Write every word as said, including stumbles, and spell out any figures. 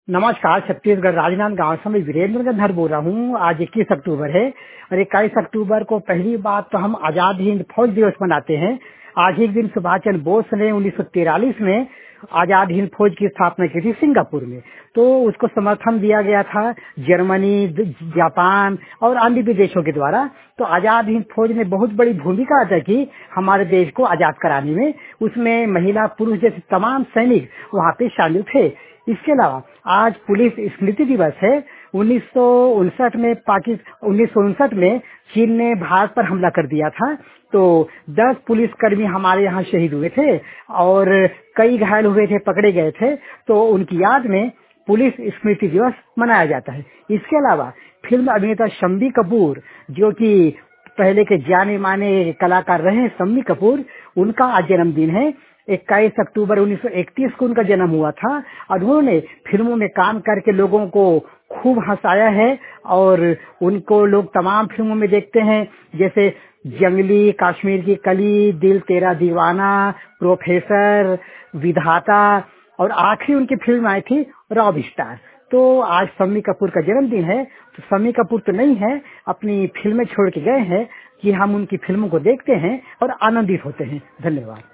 नमस्कार। छत्तीसगढ़ राजनांदगांव से मैं वीरेंद्र गंधर बोल रहा हूँ। आज इक्कीस अक्टूबर है और इक्कीस अक्टूबर को पहली बात तो हम आजाद हिंद फौज दिवस मनाते हैं। आज ही के दिन सुभाष चंद्र बोस ने उन्नीस सौ तिरालीस में आजाद हिंद फौज की स्थापना की थी सिंगापुर में। तो उसको समर्थन दिया गया था जर्मनी, जापान और अन्य भी देशों के द्वारा। तो आजाद हिंद फौज ने बहुत बड़ी भूमिका अदा की हमारे देश को आजाद कराने में। उसमें महिला पुरुष जैसे तमाम सैनिक वहाँ पे शामिल थे। इसके अलावा आज पुलिस स्मृति दिवस है। उन्नीस सौ उनसठ में पाकिस्तान उन्नीस सौ उनसठ में चीन ने भारत पर हमला कर दिया था। तो दस पुलिसकर्मी हमारे यहाँ शहीद हुए थे और कई घायल हुए थे, पकड़े गए थे। तो उनकी याद में पुलिस स्मृति दिवस मनाया जाता है। इसके अलावा फिल्म अभिनेता शम्मी कपूर, जो कि पहले के जाने माने कलाकार रहे शम्मी कपूर, उनका आज जन्मदिन है। इक्कीस अक्टूबर उन्नीस सौ इकतीस को उनका जन्म हुआ था और उन्होंने फिल्मों में काम करके लोगों को खूब हंसाया है और उनको लोग तमाम फिल्मों में देखते हैं, जैसे जंगली, कश्मीर की कली, दिल तेरा दीवाना, प्रोफेसर, विधाता और आखिरी उनकी फिल्म आई थी रॉब स्टार। तो आज शम्मी कपूर का जन्मदिन है। तो शम्मी कपूर तो नहीं है, अपनी फिल्में छोड़ के गए हैं कि हम उनकी फिल्मों को देखते हैं और आनंदित होते हैं। धन्यवाद।